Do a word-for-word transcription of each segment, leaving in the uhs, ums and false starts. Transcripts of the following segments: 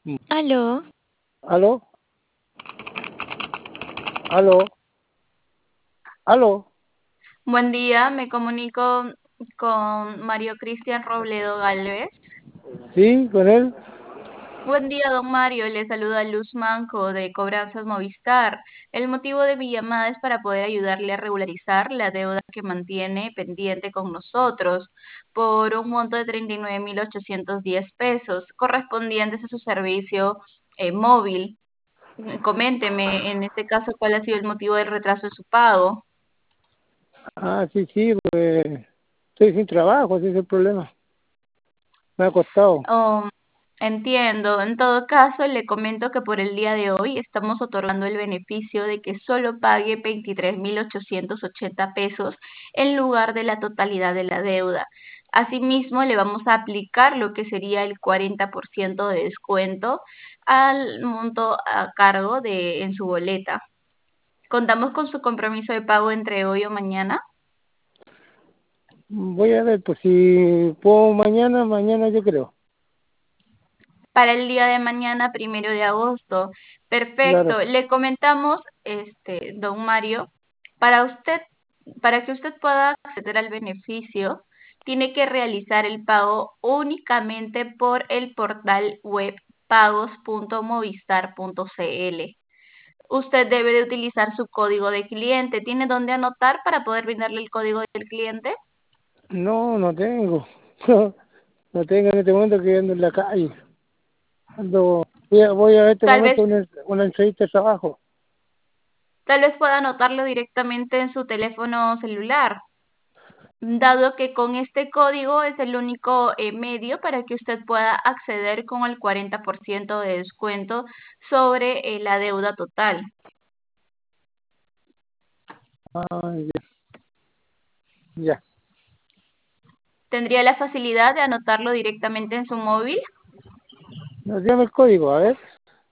Mm. Aló, ¿Aló? ¿Aló? ¿Aló? Buen día, me comunico con Mario Cristian Robledo Galvez. ¿Sí? ¿Con él? Buen día, don Mario. Le saluda Luz Manco de Cobranzas Movistar. El motivo de mi llamada es para poder ayudarle a regularizar la deuda que mantiene pendiente con nosotros por un monto de treinta y nueve mil ochocientos diez pesos correspondientes a su servicio eh, móvil. Coménteme, en este caso, cuál ha sido el motivo del retraso de su pago. Ah, sí, sí, pues estoy sin trabajo, ese es el problema. Me ha costado. Oh, entiendo. En todo caso, le comento que por el día de hoy estamos otorgando el beneficio de que solo pague veintitrés mil ochocientos ochenta pesos en lugar de la totalidad de la deuda. Asimismo, le vamos a aplicar lo que sería el cuarenta por ciento de descuento al monto a cargo de en su boleta. Contamos con su compromiso de pago entre hoy o mañana. Voy a ver, pues si puedo mañana, mañana yo creo. Para el día de mañana, primero de agosto. Claro. Perfecto. Le comentamos, este, don Mario, para usted, para que usted pueda acceder al beneficio, tiene que realizar el pago únicamente por el portal web pagos punto movistar punto cl. Usted debe de utilizar su código de cliente. ¿Tiene dónde anotar para poder brindarle el código del cliente? No, no tengo. No tengo en este momento que ando en la calle. Ando, voy a, voy a este Tal vez momento una, una entrevista de trabajo. Tal vez pueda anotarlo directamente en su teléfono celular, dado que con este código es el único eh, medio para que usted pueda acceder con el cuarenta por ciento de descuento sobre eh, la deuda total. Ah, ya, ya. ¿Tendría la facilidad de anotarlo directamente en su móvil? No, dígame el código, a ver.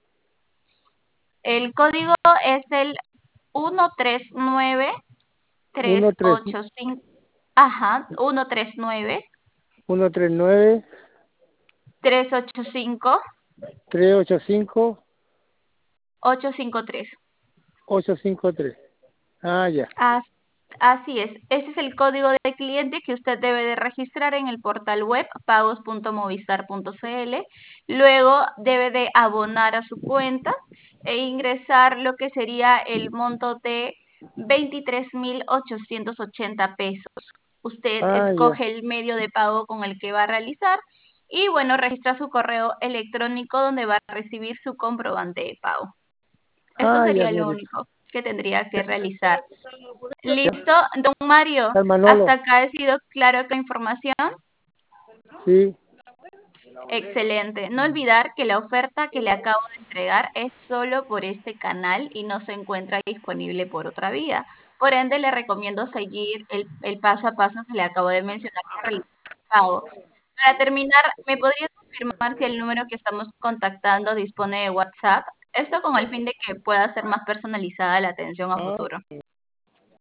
El código es el uno tres nueve tres Uno tres, ocho cinco, ajá, uno tres nueve uno tres nueve, tres ocho cinco tres ocho cinco, ocho cinco tres. ocho cinco tres. Ah, ya. As- Así es, ese es el código de cliente que usted debe de registrar en el portal web pagos punto movistar punto cl. Luego debe de abonar a su cuenta e ingresar lo que sería el monto de veintitrés mil ochocientos ochenta pesos. Usted Ah, ya. escoge el medio de pago con el que va a realizar y bueno, registra su correo electrónico donde va a recibir su comprobante de pago. Eso Ah, ya, sería lo mire. único que tendría que realizar. Ya. Listo, don Mario, Al hasta Manolo. acá he sido claro con la información. Sí. Excelente. No olvidar que la oferta que le acabo de entregar es solo por este canal y no se encuentra disponible por otra vía. Por ende, le recomiendo seguir el, el paso a paso que le acabo de mencionar para realizar el pago. Para terminar, ¿me podría confirmar si el número que estamos contactando dispone de WhatsApp? Esto con el fin de que pueda ser más personalizada la atención a Ah, futuro.